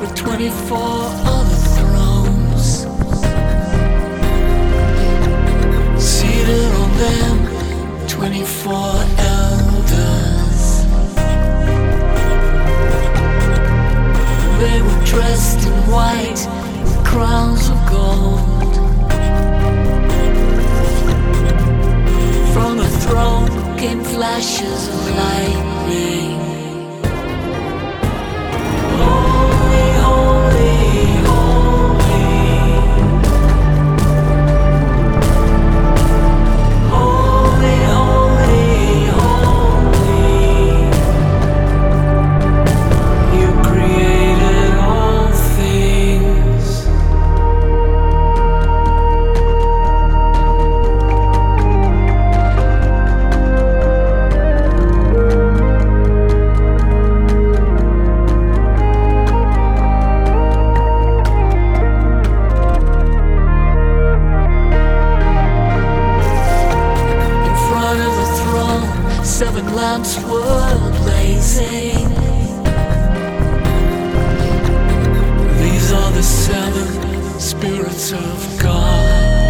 24 other thrones, seated on them, 24 elders. They were dressed in white with crowns of gold. From the throne came flashes of lightning. Seven lamps were blazing. These are the seven spirits of God.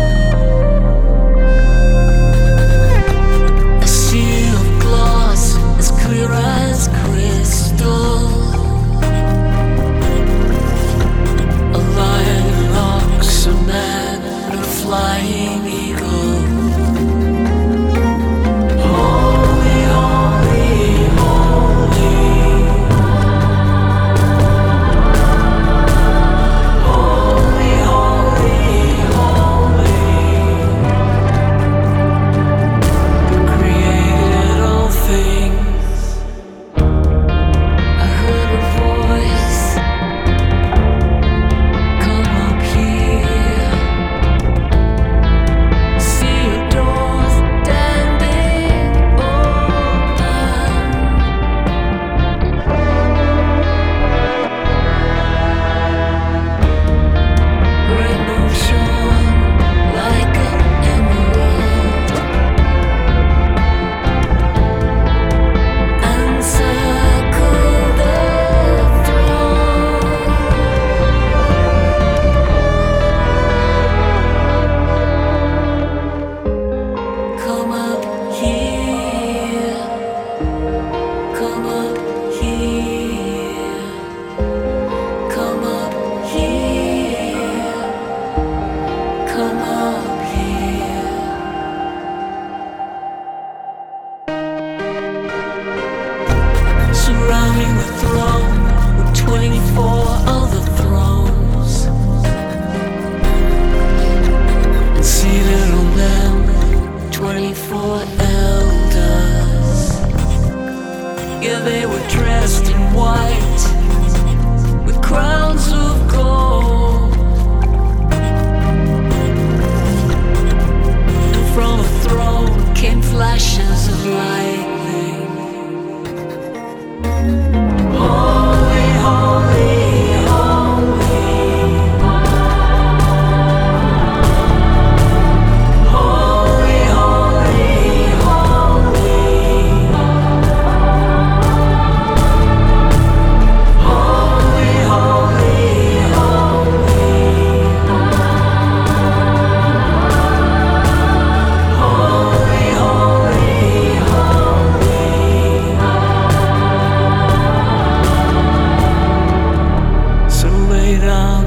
A sea of glass as clear as crystal. A lion, an ox, a man, and a flying eagle. Surrounding the throne were 24 other thrones, and seated on them 24 elders. Yeah, they were dressed in white with crowns of gold, and from the throne came flashes of lightning. Holy, holy, holy. Holy, holy, holy. Holy, holy, holy. Holy, holy, holy. So lay down.